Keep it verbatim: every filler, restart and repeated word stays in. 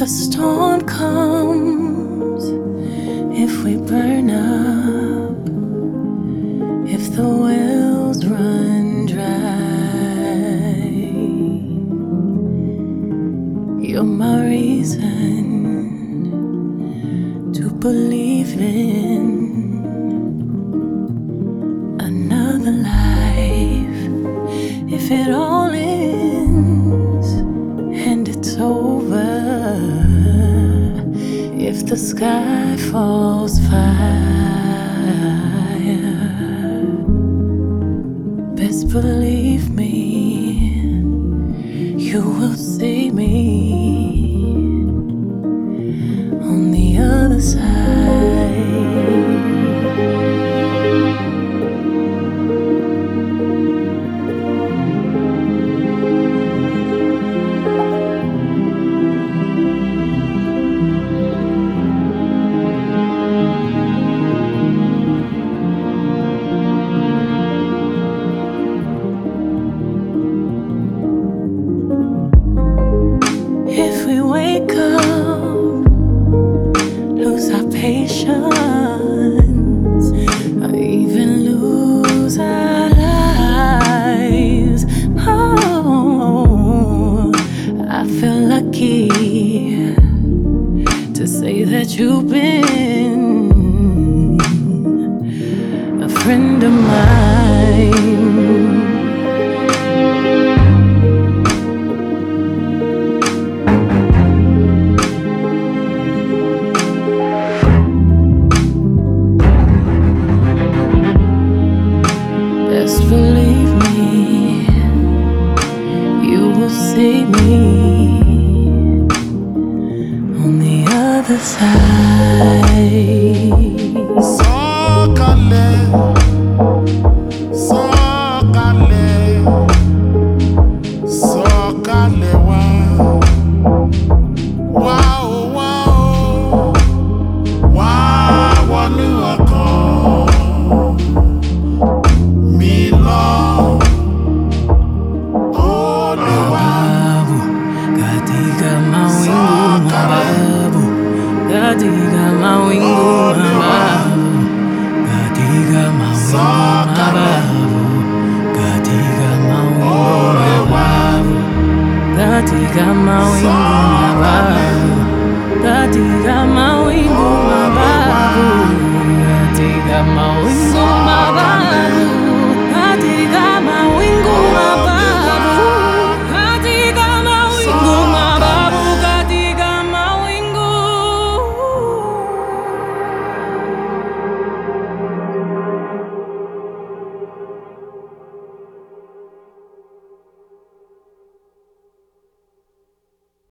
storm comes, if we burn up, if the wells run dry, you're my reason to believe in another life. If it all ends and it's over, if the sky falls fire, best believe me, you will see me on the other side. If we wake up, lose our patience, or even lose our lives, oh, I feel lucky to say that you've been a friend of mine. Best believe me, you will see me on the other side. Sokale, sokale, sokale wa, wow, wow, wow, wanu ọkàn mi lọ, Olúwa. Katika mawingu mababu, katika mawingu mababu, katika mawingu mababu, katika mawingu mababu, katika mawingu mababu, katika mawingu mababu, katika mawingu mababu.